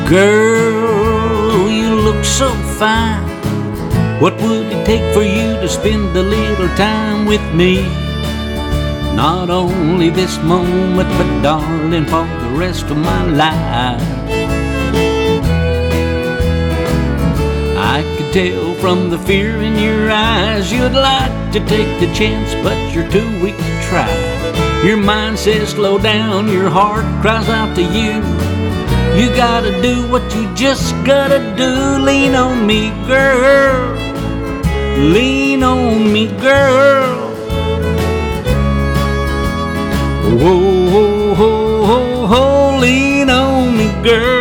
Girl, you look so fine. What would it take for you to spend a little time with me? Not only this moment, but darling, for the rest of my life. I could tell from the fear in your eyes you'd like to take the chance, but you're too weak to try. Your mind says slow down, your heart cries out to you. You gotta do what you just gotta do. Lean on me, girl. Lean on me, girl. Whoa, whoa, whoa, whoa, lean on me, girl.